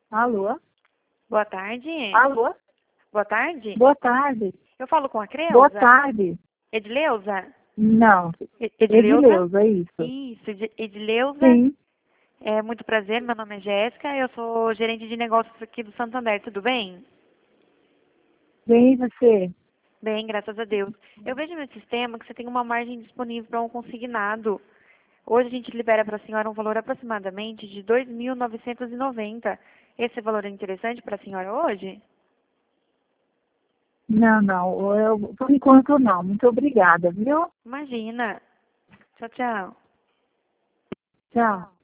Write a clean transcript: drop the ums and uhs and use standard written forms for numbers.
Alô? Boa tarde. Alô? Boa tarde. Boa tarde. Eu falo com a Creuza? Boa tarde. Edileuza? Não, Edileuza? Edileuza, isso. Isso, Edileuza. Sim. É muito prazer, meu nome é Jéssica, eu sou gerente de negócios aqui do Santander, tudo bem? Bem, e você? Bem, graças a Deus. Eu vejo no sistema que você tem uma margem disponível para um consignado. Hoje a gente libera para a senhora um valor aproximadamente de 2.990. Esse valor é interessante para a senhora hoje? Não, por enquanto não. Muito obrigada, viu? Imagina. Tchau, tchau. Tchau.